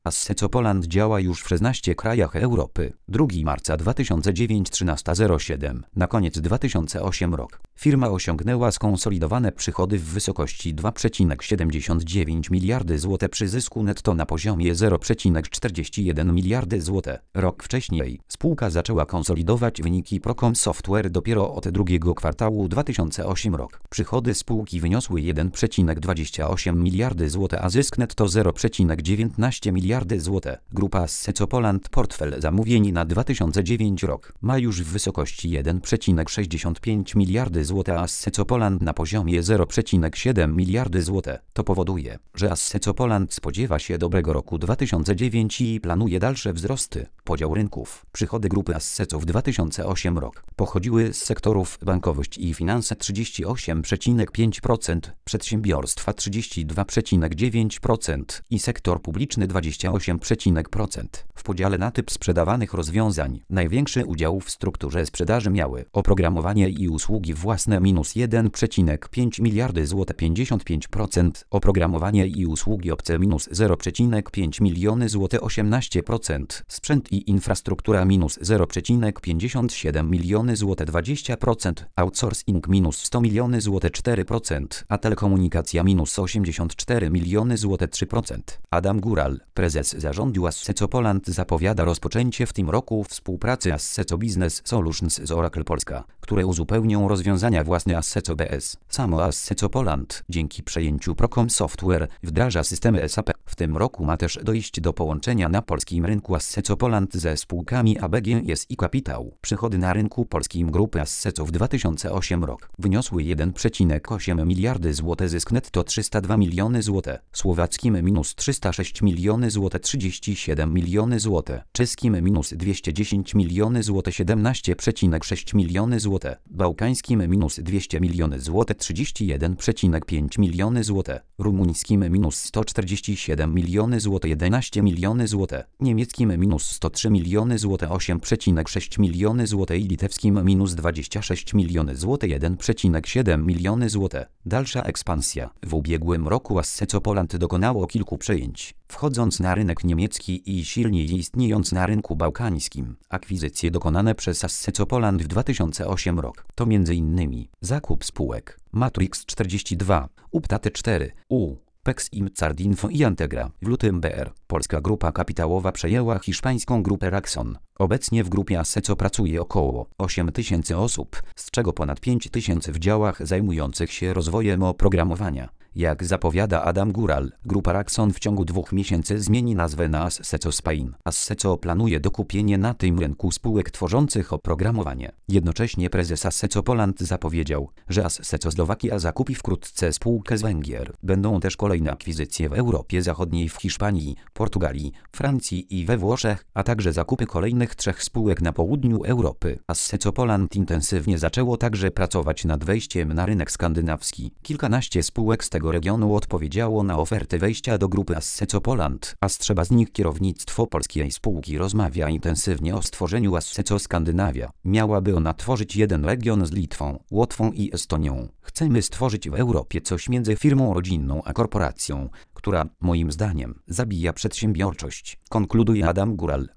Asseco Poland działa już w 16 krajach Europy. 2 marca 2009 13:07. Na koniec 2008 rok. Firma osiągnęła skonsolidowane przychody w wysokości 2,79 miliardy zł przy zysku netto na poziomie 0,41 miliardy zł. Rok wcześniej spółka zaczęła konsolidować wyniki Procom Software dopiero od drugiego kwartału 2008 rok. Przychody spółki wyniosły 1,28 miliardy zł, a zysk netto 0,19 miliardy zł. Grupa Asseco Poland portfel zamówień na 2009 rok ma już w wysokości 1,65 miliardy zł, a Asseco Poland na poziomie 0,7 miliardy zł. To powoduje, że Asseco Poland spodziewa się dobrego roku 2009 i planuje dalsze wzrosty. Podział rynków. Przychody grupy Asseco w 2008 rok pochodziły z sektorów bankowość i finanse 38,5%, przedsiębiorstwa 32,9% i sektor publiczny 28%. W podziale na typ sprzedawanych rozwiązań największy udział w strukturze sprzedaży miały oprogramowanie i usługi własne -1,5 miliardy zł 55%, oprogramowanie i usługi obce -0,5 miliony zł 18%, sprzęt i infrastruktura -0,57 miliony zł 20%, outsourcing -100 miliony zł 4%, a telekomunikacja -84 miliony zł 3%. Adam Góral, prezes zarządu Asseco Poland, zapowiada rozpoczęcie w tym roku współpracy Asseco Business Solutions z Oracle Polska, które uzupełnią rozwiązania własne Asseco BS. Samo Asseco Poland, dzięki przejęciu Procom Software, wdraża systemy SAP. W tym roku ma też dojść do połączenia na polskim rynku Asseco Poland ze spółkami ABGS i Kapitał. Przychody na rynku polskim grupy Asseco w 2008 rok wyniosły 1,8 miliardy zł, zysk netto 302 miliony zł, słowackim -306 miliony zł 37 miliony zł, czeskim -210 miliony zł 17,6 miliony zł, bałkańskim -200 miliony zł 31,5 miliony zł, rumuńskim -147 miliony zł 11 miliony zł, niemieckim -103 miliony zł 8,6 miliony zł i litewskim -26 miliony zł 1,7 miliony zł. Dalsza ekspansja. W ubiegłym roku Asseco Poland dokonało kilku przejęć, wchodząc na rynek niemiecki i silniej istniejąc na rynku bałkańskim. Akwizycje dokonane przez Asseco Poland w 2008 rok to m.in. zakup spółek Matrix 42, Uptate 4, Pexim Cardinfo i Antegra. W lutym BR, polska grupa kapitałowa, przejęła hiszpańską grupę Raxon. Obecnie w grupie Asseco pracuje około 8 tysięcy osób, z czego ponad 5 tysięcy w działach zajmujących się rozwojem oprogramowania. Jak zapowiada Adam Góral, grupa Raxon w ciągu 2 miesięcy zmieni nazwę na Asseco Spain. Asseco planuje dokupienie na tym rynku spółek tworzących oprogramowanie. Jednocześnie prezes Asseco Poland zapowiedział, że Asseco Slovakia zakupi wkrótce spółkę z Węgier. Będą też kolejne akwizycje w Europie Zachodniej, w Hiszpanii, Portugalii, Francji i we Włoszech, a także zakupy kolejnych 3 spółek na południu Europy. Asseco Poland intensywnie zaczęło także pracować nad wejściem na rynek skandynawski. Kilkanaście spółek z tego regionu odpowiedziało na ofertę wejścia do grupy Asseco Poland, a trzeba z nich kierownictwo polskiej spółki rozmawia intensywnie o stworzeniu Asseco Skandynawia. Miałaby ona tworzyć jeden region z Litwą, Łotwą i Estonią. Chcemy stworzyć w Europie coś między firmą rodzinną a korporacją, która, moim zdaniem, zabija przedsiębiorczość, konkluduje Adam Góral.